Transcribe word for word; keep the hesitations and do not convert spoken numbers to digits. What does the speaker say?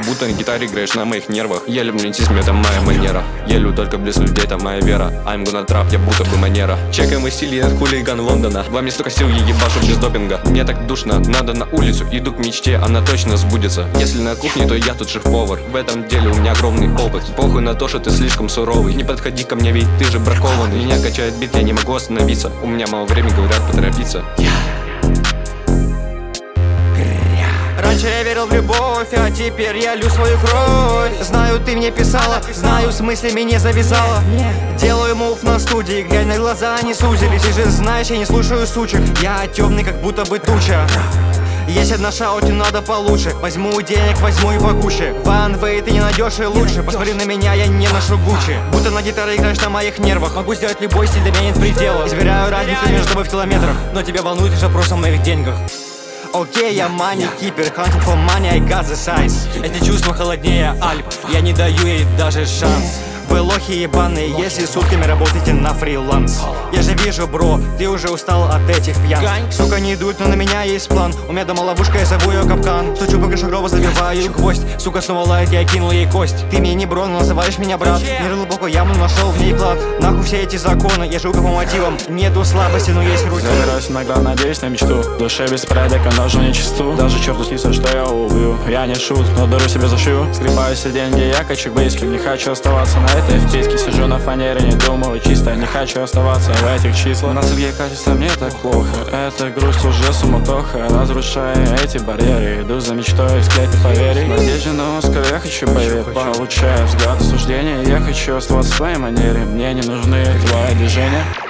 будто на гитаре играешь на моих нервах. Я люблю интизм, это моя манера. Я люблю только близ людей, это моя вера. I'm gonna trap, я будто бы манера. Чекаем мы стиль, я хулиган Лондона. Вам не столько сил, я ебашу без допинга. Мне так душно, надо на улицу. Иду к мечте, она точно сбудется. Если на кухне, то я тут шеф-повар. В этом деле у меня огромный опыт. Похуй на то, что ты слишком суровый. Не подходи ко мне, ведь ты же бракованный. Меня качает бит, я не могу остановиться. У меня мало времени, говорят, поторопиться. Раньше я верил в любовь, а теперь я лью свою кровь. Знаю, ты мне писала, знаю, с мыслями не завязала. Делаю мув на студии, глянь на глаза, они сузились. Ты же знаешь, я не слушаю сучек. Я темный, как будто бы туча. Есть одна шаути, надо получше. Возьму денег, возьму и покуще. Ванвей, ты не найдешь и лучше. Посмотри на меня, я не ношу Гуччи. Будто на гитаре играешь на моих нервах. Могу сделать любой стиль, для меня нет предела. Измеряю разницу между тобой в километрах, но тебя волнует лишь вопрос о моих деньгах. Окей, okay, я money keeper, hunting for money, I got the size. Эти чувства холоднее Альп, я не даю ей даже шанс. Вы лохи ебаные, если сутками работаете на фриланс. Я же вижу, бро, ты уже устал от этих пьян. Сука, не идут, но на меня есть план. У меня дома ловушка, я зову ее капкан. Стучу по крыше гроба, забиваю гвоздь. Сука снова лает, я кинул ей кость. Ты мне не бро, но называешь меня брат. Не рыл глубоко яму, нашел в ней клад. Нахуй все эти законы, я живу по мотивам. Нету слабости, но есть рутина. Забираюсь иногда, надеюсь на мечту. В душе беспорядок, а ножу не чисту. Даже черту снится, что я убью. Я не шут, но дыру себе зашью. Скребаю все деньги, я качу к близким. Не хочу оставаться на этой вписке. Сижу на фанере, не думаю чисто. Не хочу оставаться в этих числах. На сырье качество мне так плохо. Эта грусть уже суматоха. Разрушая эти барьеры, иду за мечтой, взгляд не поверь. Надежда на Оскар, я хочу поверить. Получая взгляд осуждения, я хочу оставаться в своей манере. Мне не нужны твои движения.